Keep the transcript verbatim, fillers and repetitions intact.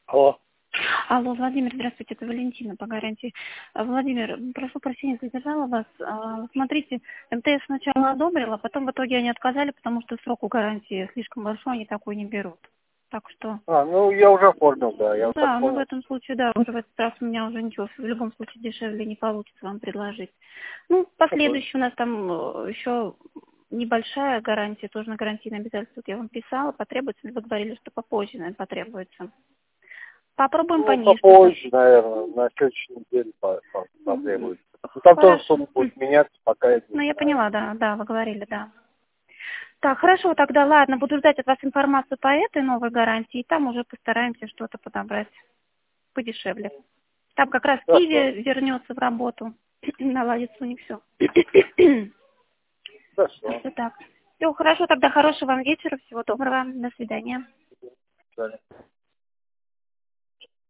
Алло. Алло, Владимир, здравствуйте, это Валентина по гарантии. А, Владимир, прошу прощения, задержала вас. А, Смотрите, МТС сначала одобрила, потом в итоге они отказали, потому что срок у гарантии слишком большой, они такой не берут. Так что, А, ну я уже оформил, да, я уже да, ну в понял. этом случае, да, уже в этот раз у меня уже ничего, в любом случае дешевле не получится вам предложить. Ну, Какой? последующий у нас там э, еще небольшая гарантия, тоже на гарантийное обязательство, вот я вам писала, потребуется, вы говорили, что попозже, наверное, потребуется. Попробуем Ну, понизить. попозже, наверное, на следующей неделе по- по- М, потребуется. Ну, там тоже Хорошо. сумма будет меняться, пока я не Ну, я знаю. поняла, да, да, вы говорили, да. Так, хорошо, тогда ладно, буду ждать от вас информацию по этой новой гарантии, и там уже постараемся что-то подобрать подешевле. Там как раз Хорошо, Киви вернется в работу, наладится у них все. Так хорошо. что так. Все, хорошо, тогда хорошего вам вечера, всего доброго, до свидания. До свидания.